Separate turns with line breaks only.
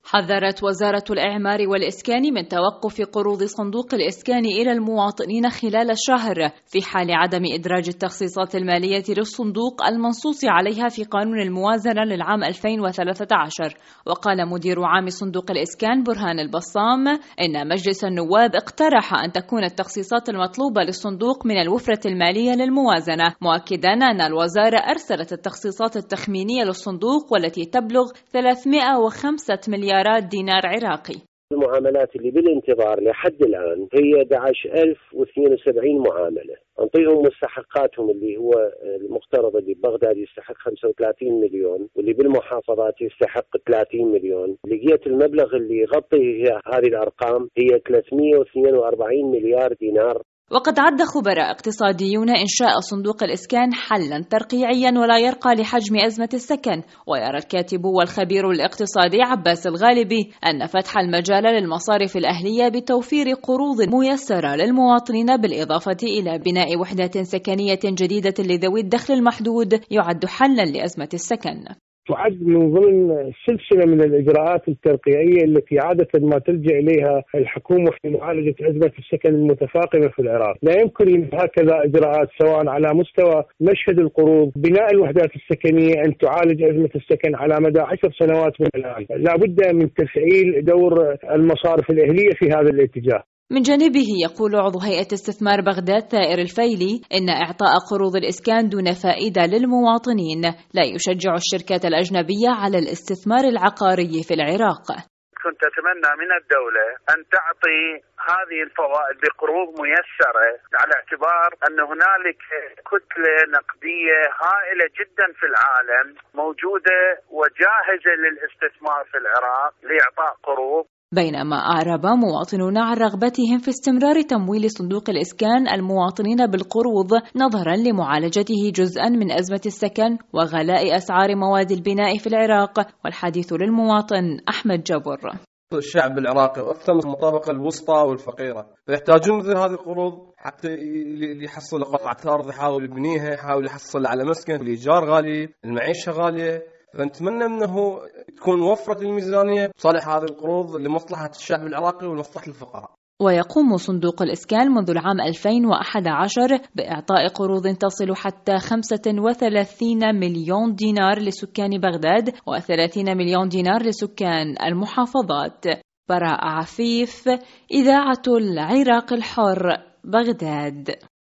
حذرت وزارة الإعمار والإسكان من توقف قروض صندوق الإسكان إلى المواطنين خلال الشهر في حال عدم إدراج التخصيصات المالية للصندوق المنصوص عليها في قانون الموازنة للعام 2013. وقال مدير عام صندوق الإسكان برهان البصام إن مجلس النواب اقترح أن تكون التخصيصات المطلوبة للصندوق من الوفرة المالية للموازنة، مؤكدا أن الوزارة أرسلت التخصيصات التخمينية للصندوق والتي تبلغ 305 مليارات دينار عراقي.
المعاملات اللي بالانتظار لحد الآن هي 11,072 معاملة. نعطيهم مستحقاتهم اللي هو المقترض اللي ببغداد يستحق 35 مليون واللي بالمحافظات يستحق 30 مليون. لقيت المبلغ اللي يغطي هذه الأرقام هي 342 مليار دينار.
وقد عد خبراء اقتصاديون إنشاء صندوق الإسكان حلا ترقيعيا ولا يرقى لحجم أزمة السكن. ويرى الكاتب والخبير الاقتصادي عباس الغالبي أن فتح المجال للمصارف الأهلية بتوفير قروض ميسرة للمواطنين بالإضافة إلى بناء وحدات سكنية جديدة لذوي الدخل المحدود يعد حلا لأزمة السكن.
تعد من ضمن سلسلة من الإجراءات الترقيعية التي عادة ما تلجأ إليها الحكومة في معالجة أزمة السكن المتفاقمة في العراق. لا يمكن هكذا إجراءات سواء على مستوى مشهد القروض، بناء الوحدات السكنية، أن تعالج أزمة السكن على مدى 10 سنوات من الآن. لا بد من تفعيل دور المصارف الأهلية في هذا الاتجاه.
من جانبه يقول عضو هيئة استثمار بغداد ثائر الفيلي إن إعطاء قروض الإسكان دون فائدة للمواطنين لا يشجع الشركات الأجنبية على الاستثمار العقاري في العراق.
كنت أتمنى من الدولة أن تعطي هذه الفوائد بقروض ميسرة، على اعتبار أن هنالك كتلة نقدية هائلة جدا في العالم موجودة وجاهزة للاستثمار في العراق لإعطاء قروض.
بينما أعرب مواطنون عن رغبتهم في استمرار تمويل صندوق الإسكان المواطنين بالقروض نظرا لمعالجته جزءا من أزمة السكن وغلاء أسعار مواد البناء في العراق. والحديث للمواطن أحمد جبر.
الشعب العراقي وأكثر من الطبقة الوسطى والفقيرة فيحتاجون مثل هذه القروض حتى يحصل قطعة أرض يحاول يبنيها، يحاول يحصل على مسكن، الإيجار غالي، المعيشة غالية. فنتمنى أنه تكون وفرت الميزانية صالح هذه القروض لمصلحة الشعب العراقي ولمصلحة الفقراء.
ويقوم صندوق الإسكان منذ العام 2011 بإعطاء قروض تصل حتى 35 مليون دينار لسكان بغداد و30 مليون دينار لسكان المحافظات. براء عفيف، إذاعة العراق الحر، بغداد.